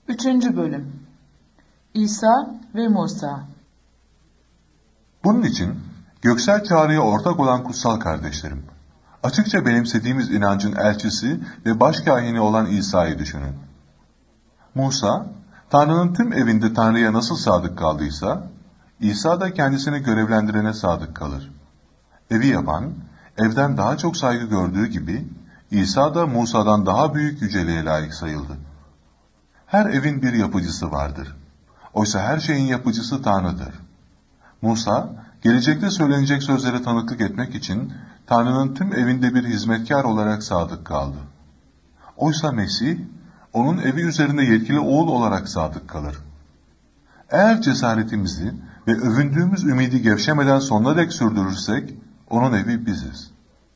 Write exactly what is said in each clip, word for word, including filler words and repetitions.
Üçüncü Bölüm İsa ve Musa. Bunun için göksel çağrıya ortak olan kutsal kardeşlerim, açıkça benimsediğimiz inancın elçisi ve başkâhini olan İsa'yı düşünün. Musa, Tanrı'nın tüm evinde Tanrı'ya nasıl sadık kaldıysa, İsa da kendisini görevlendirene sadık kalır. Evi yapan, evden daha çok saygı gördüğü gibi, İsa da Musa'dan daha büyük yüceliğe layık sayıldı. Her evin bir yapıcısı vardır. Oysa her şeyin yapıcısı Tanrı'dır. Musa, gelecekte söylenecek sözlere tanıklık etmek için Tanrı'nın tüm evinde bir hizmetkar olarak sadık kaldı. Oysa Mesih, onun evi üzerinde yetkili oğul olarak sadık kalır. Eğer cesaretimizi ve övündüğümüz ümidi gevşemeden sonuna dek sürdürürsek, onun evi biziz.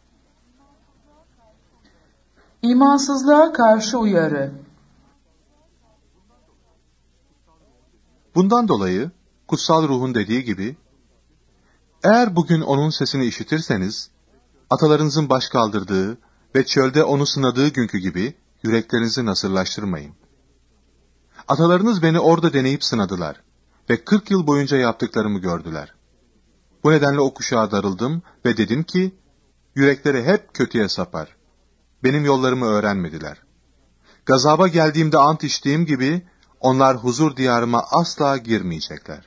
İmansızlığa karşı uyarı. Bundan dolayı, kutsal ruhun dediği gibi, eğer bugün onun sesini işitirseniz, atalarınızın baş kaldırdığı ve çölde onu sınadığı günkü gibi yüreklerinizi nasırlaştırmayın. Atalarınız beni orada deneyip sınadılar ve kırk yıl boyunca yaptıklarımı gördüler. Bu nedenle o kuşağa darıldım ve dedim ki, yürekleri hep kötüye sapar. Benim yollarımı öğrenmediler. Gazaba geldiğimde ant içtiğim gibi, onlar huzur diyarıma asla girmeyecekler.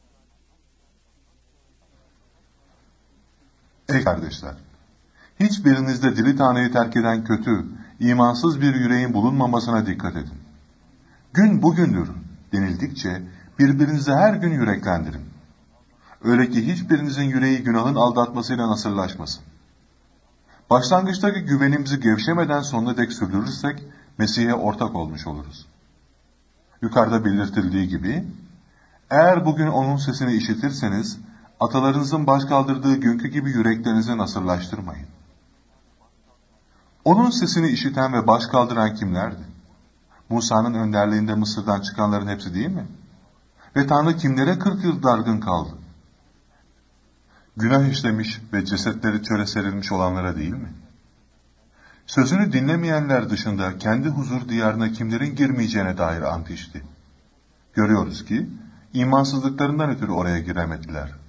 Ey kardeşler! Hiçbirinizde diri Tanrı'yı terk eden kötü, imansız bir yüreğin bulunmamasına dikkat edin. Gün bugündür denildikçe birbirinize her gün yüreklendirin. Öyle ki hiçbirinizin yüreği günahın aldatmasıyla nasırlaşmasın. Başlangıçtaki güvenimizi gevşemeden sonuna dek sürdürürsek Mesih'e ortak olmuş oluruz. Yukarıda belirtildiği gibi, eğer bugün onun sesini işitirseniz, atalarınızın baş kaldırdığı günkü gibi yüreklerinizi nasırlaştırmayın. Onun sesini işiten ve baş kaldıran kimlerdi? Musa'nın önderliğinde Mısır'dan çıkanların hepsi değil mi? Ve Tanrı kimlere kırk yıl dargın kaldı? Günah işlemiş ve cesetleri çöle serilmiş olanlara değil mi? Sözünü dinlemeyenler dışında kendi huzur diyarına kimlerin girmeyeceğine dair ant içti. Görüyoruz ki, imansızlıklarından ötürü oraya giremediler.